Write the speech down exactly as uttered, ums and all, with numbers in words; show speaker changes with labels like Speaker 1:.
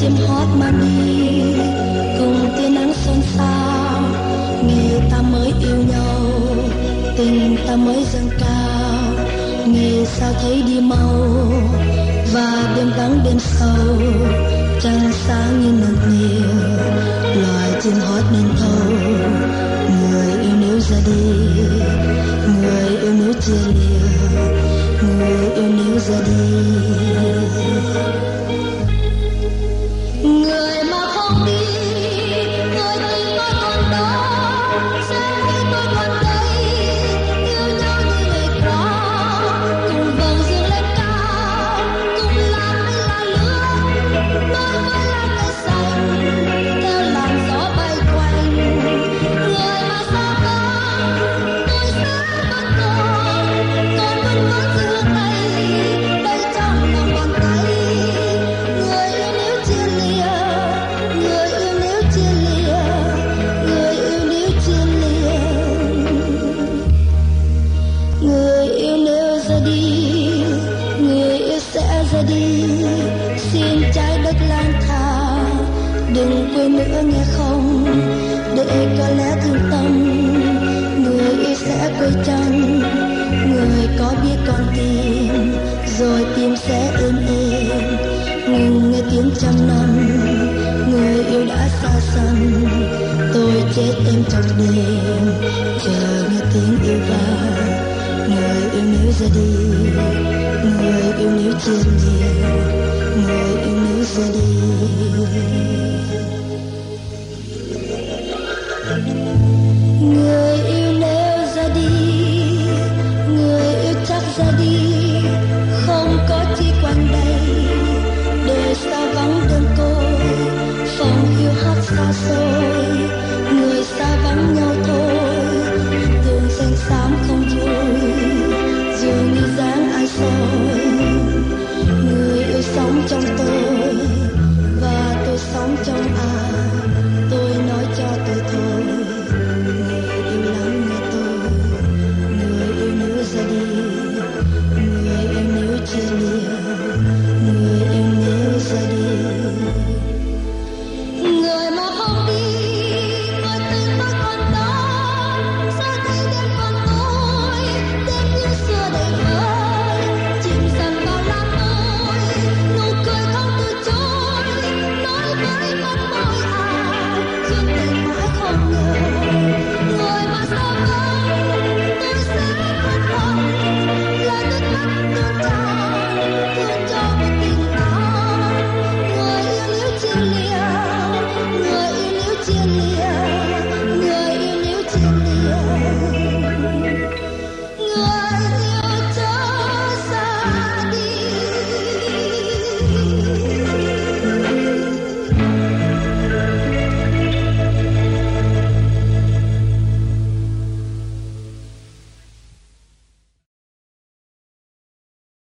Speaker 1: chim hót mang đi cùng tia nắng xôn xao, ngày ta mới yêu nhau, tình ta mới dâng cao, ngày sao thấy đi mau và đêm vắng đêm sâu, trăng sáng như nắng nhiều, loài chim hót nên thâu. Người yêu nếu ra đi, người yêu nếu chia lìa, người yêu nếu ra đi. Người mà không đi, người tình tôi còn đó, sẽ khi tôi còn đây, yêu nhau như ngày qua, cùng vầng dương lên cao, cùng lan hay là lửa, nói với lá cây xanh, theo làn gió bay quanh. Người mà xa vắng, tôi sẽ vẫn còn, còn vẫn vẫn giữ tay, đây trong lòng bàn tay. Người yêu nếu chia lìa, người yêu nếu chia lìa, người yêu nếu chia lìa, người yêu nếu ra đi, người yêu sẽ ra đi. Xin trái đất lang thang, đừng quên nữa nghe không, để có lẽ thương tâm. Người yêu sẽ quay chân, người có biết con tim, rồi tim sẽ êm êm ngừng nghe tiếng trăm năm. Người yêu đã xa xăm, tôi chết em trong đêm, chờ nghe tiếng yêu vang. Người yêu nếu ra đi, người yêu nếu chia lìa, người yêu nếu ra đi. Người yêu nếu ra đi, người yêu chắc ra đi, không có chi quanh đây, đời xa vắng đơn côi, phòng yêu hát xa xôi, người xa vắng nhau thôi, tường xanh xám không vui, dù như dáng ai soi. Người yêu sống trong tôi